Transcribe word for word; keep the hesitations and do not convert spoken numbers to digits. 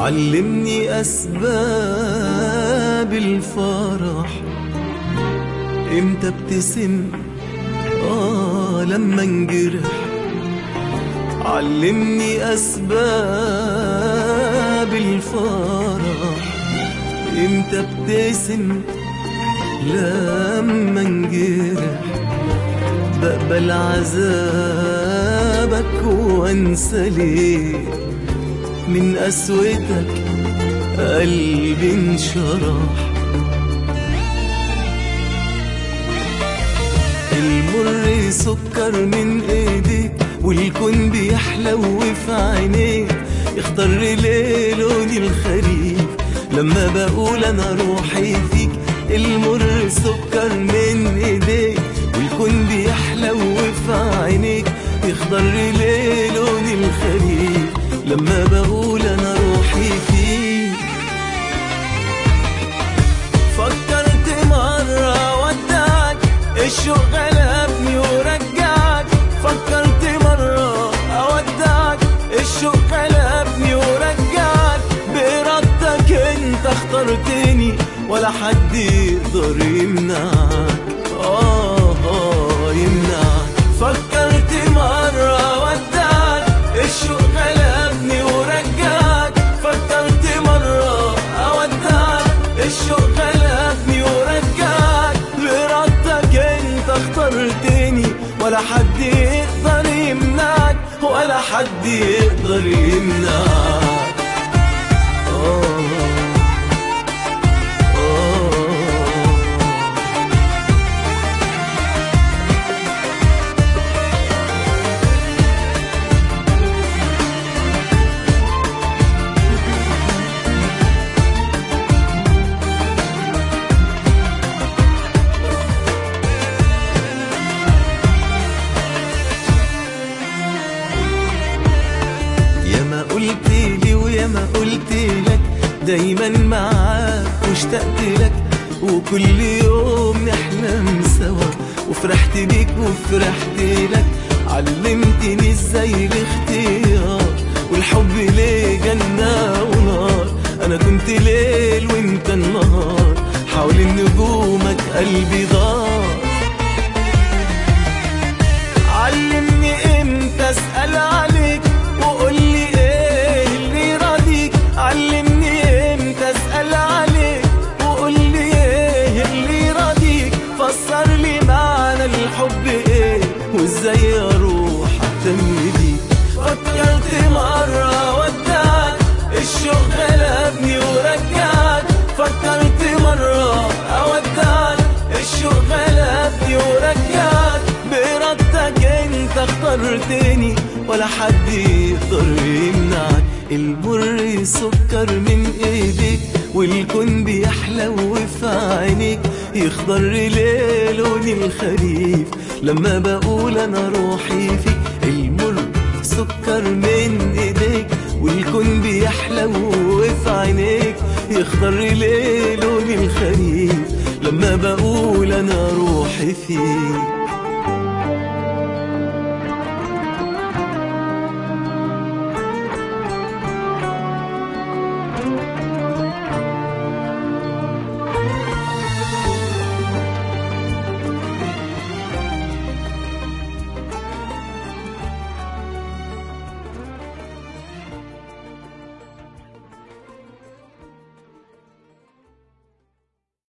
علمني أسباب الفرح، امتى ابتسم آه لما انجرح. علمني أسباب الفرح، امتى ابتسم لما انجرح. بقبل عذابك وانسى ليه، من قسوتك قلبي انشرح. المر سكر من ايديك، والكون بيحلو في عينيك. يخضر ليه لون الخريف لما بقول انا روحي فيك. المر سكر من ايديك، والكون بيحلو في عينيك. يخضر ليه لون الخريف لما بقول انا روحي فيك. فكرت مرة ودعك، الشوق غلبني ورجعك. فكرت مرة اودعك، الشوق غلبني ورجعك. بإرادتك انت اخترتني، ولا حد يقدر يمنعك. آه آه يمنعك. فكرت مرة ودعك، الشوق غلبني ورجعك. فكرت مرة اودعك، الشوق غلبني ورجعك. بإرادتك انت اخترتني، ولا حد يقدر يمنعك، ولا حد يقدر يمنعك. آه قلت لي وياما قلت لك، دايما معاك واشتقت لك. وكل يوم نحلم سوا، وفرحت بيك وفرحت لك. علمتني ازاي الاختيار، والحب ليه جنة ونار. انا كنت ليل وانت النهار، حوالين نجومك قلبي دار. علمني امتى اسأل عليك، وقولي علمني امتى اسأل عليك، وقولي ايه اللي راضيك. فسر لي معنى الحب ايه، وازاي اروح اهتم بيك. فكرت مرة ودعك، الشوق غلبني ورجعك. فكرت مرة اودعك، الشوق غلبني ورجعك. بإرادتك انت اخترتني، ولا حد يقدر يمنعك. المر سكر من ايديك، والكون بيحلو في عينيك. يخضر ليه لون الخريف لما بقول انا روحي فيك. المر سكر من ايديك، والكون بيحلو في عينيك. يخضر ليه لون الخريف لما بقول انا روحي فيك.